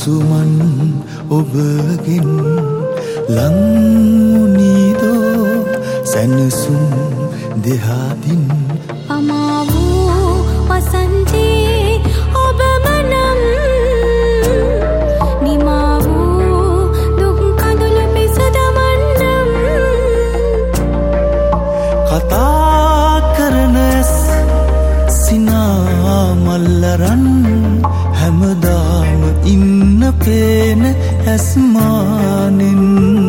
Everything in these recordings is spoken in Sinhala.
සුසුමන් ඔබගෙන් ලංවුනිදෝ සැනසුම් දෙහාදින් පමා වූ වසන්තේ ඔබමනම් නිමා වූ දුක් කඳුළු පිසදමන්නම් කතා කරන ඇස් සිනා මල්ලරන් හැමදාම ඉන්න පේන ඇස්මානෙන්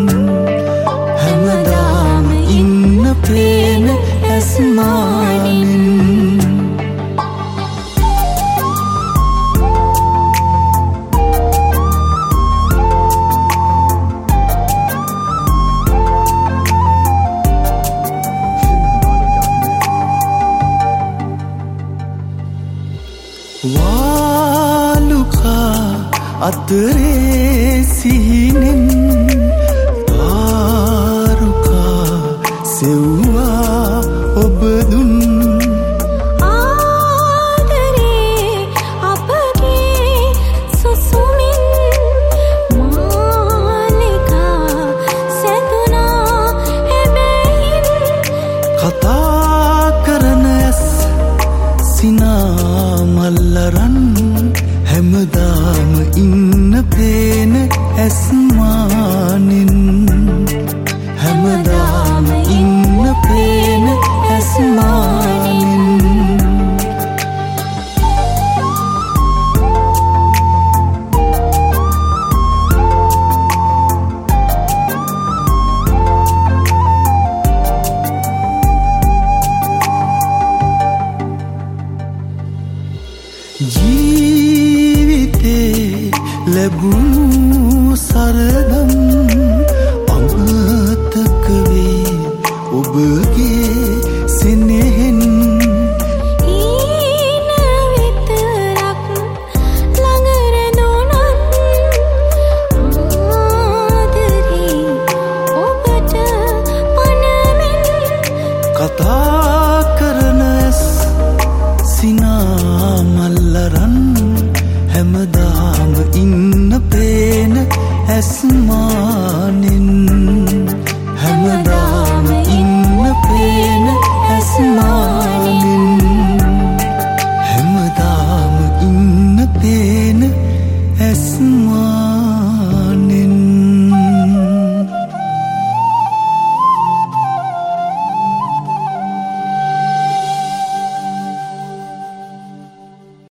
හැමදාම ඉන්න පේන ඇස්මානෙන් වාලුකා අතරේ සිහිනෙන් පාරුකා සෙව්වා ඔබ දුන් ආදරේ අපගේ සුසුමින් මාලිකා සැදුනා හැබැයින් කතා කරන ඇස් සිනා මල්ලරන් හැමදාම ඉන්න පේන ඇස්මානෙන් හැමදාම ඉන්න පේන ඇස්මානෙන් ජීවිතේ ලැබුණු සරදම් අමතක වේ ඔබගේ සෙනෙහෙන් හීන විතරක් ළඟ රැඳුනත් ආදරේ ඔබට පනමින් කතා කරන ඇස් සිනා මල්ලරන් හැමදාම ඉන්න පේන ඇස්මානෙන් හැමදාම ඉන්න පේන